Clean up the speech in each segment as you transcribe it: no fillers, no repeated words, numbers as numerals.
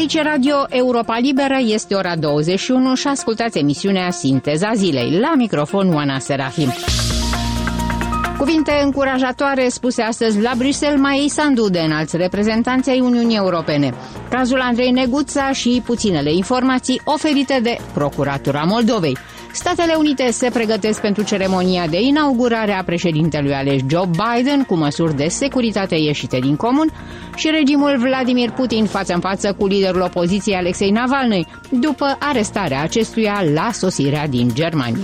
Aici Radio Europa Liberă, este ora 21 și ascultați emisiunea Sinteza Zilei. La microfon Oana Serafim. Cuvinte încurajatoare spuse astăzi la Bruxelles Maiei Sandu de înalți reprezentanți ai Uniunii Europene. Cazul Andrei Neguța și puținele informații oferite de Procuratura Moldovei. Statele Unite se pregătesc pentru ceremonia de inaugurare a președintelui ales Joe Biden cu măsuri de securitate ieșite din comun și regimul Vladimir Putin față în față cu liderul opoziției Alexei Navalny după arestarea acestuia la sosirea din Germania.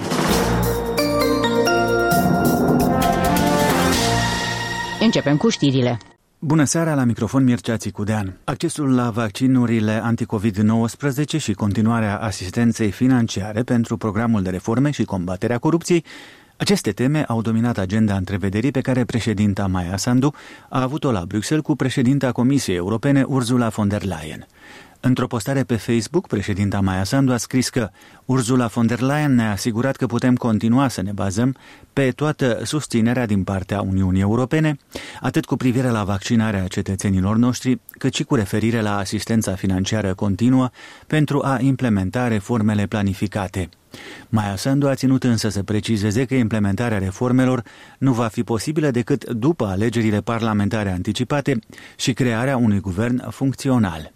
Începem cu știrile. Bună seara, la microfon Mircea Țicudean. Accesul la vaccinurile anticovid-19 și continuarea asistenței financiare pentru programul de reforme și combaterea corupției, aceste teme au dominat agenda întrevederii pe care președinta Maia Sandu a avut-o la Bruxelles cu președinta Comisiei Europene Ursula von der Leyen. Într-o postare pe Facebook, președinta Maia Sandu a scris că Ursula von der Leyen ne-a asigurat că putem continua să ne bazăm pe toată susținerea din partea Uniunii Europene, atât cu privire la vaccinarea cetățenilor noștri, cât și cu referire la asistența financiară continuă pentru a implementa reformele planificate. Maia Sandu a ținut însă să precizeze că implementarea reformelor nu va fi posibilă decât după alegerile parlamentare anticipate și crearea unui guvern funcțional.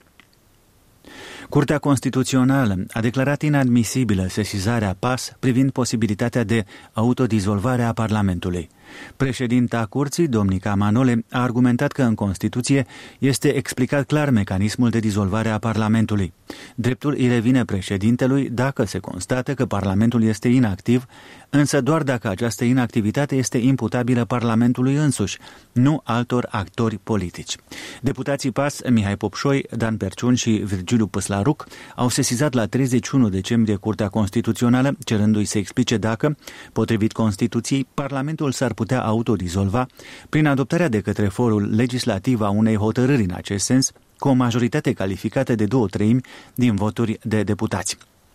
Curtea Constituțională a declarat inadmisibilă sesizarea PAS privind posibilitatea de autodizolvare a Parlamentului. Președinta Curții, Domnica Manole, a argumentat că în Constituție este explicat clar mecanismul de dizolvare a Parlamentului. Dreptul îi revine președintelui dacă se constată că Parlamentul este inactiv, însă doar dacă această inactivitate este imputabilă Parlamentului însuși, nu altor actori politici. Deputații PAS, Mihai Popșoi, Dan Perciun și Virgiliu Păslaruc, au sesizat la 31 decembrie Curtea Constituțională, cerându-i să explice dacă, potrivit Constituției, Parlamentul s-ar putea autodizolva prin adoptarea de către forul legislativ a unei hotărâri în acest sens, cu o majoritate calificată de 2/3 din voturi de deputați.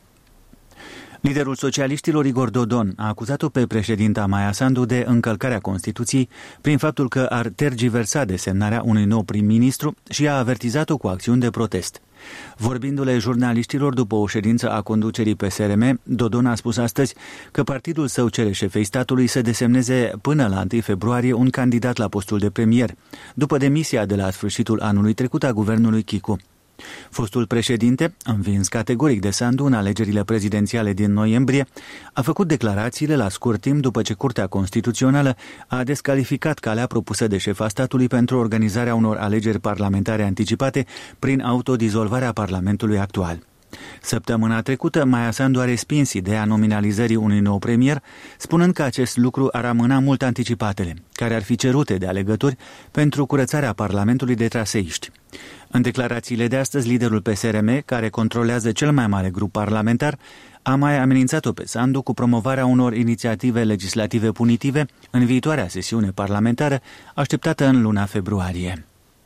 Liderul socialiștilor Igor Dodon a acuzat-o pe președinta Maia Sandu de încălcarea Constituției prin faptul că ar tergiversa desemnarea unui nou prim-ministru și a avertizat-o cu acțiuni de protest. Vorbindu-le jurnaliștilor după o ședință a conducerii PSRM, Dodon a spus astăzi că partidul său cere șefei statului să desemneze până la 1 februarie un candidat la postul de premier, după demisia de la sfârșitul anului trecut a guvernului Chicu. Fostul președinte, învins categoric de Sandu în alegerile prezidențiale din noiembrie, a făcut declarațiile la scurt timp după ce Curtea Constituțională a descalificat calea propusă de șefa statului pentru organizarea unor alegeri parlamentare anticipate prin autodizolvarea Parlamentului actual. Săptămâna trecută, Maia Sandu a respins ideea nominalizării unui nou premier, spunând că acest lucru ar amâna mult anticipatele, care ar fi cerute de alegători pentru curățarea Parlamentului de traseiști. În declarațiile de astăzi, liderul PSRM, care controlează cel mai mare grup parlamentar, a mai amenințat-o pe Sandu cu promovarea unor inițiative legislative punitive în viitoarea sesiune parlamentară, așteptată în luna februarie.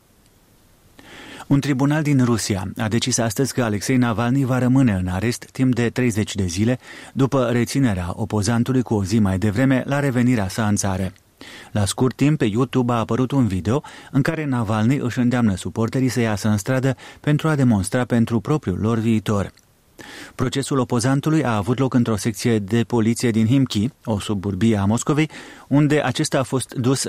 Un tribunal din Rusia a decis astăzi că Alexei Navalny va rămâne în arest timp de 30 de zile după reținerea opozantului cu o zi mai devreme la revenirea sa în țară. La scurt timp, pe YouTube a apărut un video în care Navalny își îndeamnă suporterii să iasă în stradă pentru a demonstra pentru propriul lor viitor. Procesul opozantului a avut loc într-o secție de poliție din Himki, o suburbie a Moscovei, unde acesta a fost dus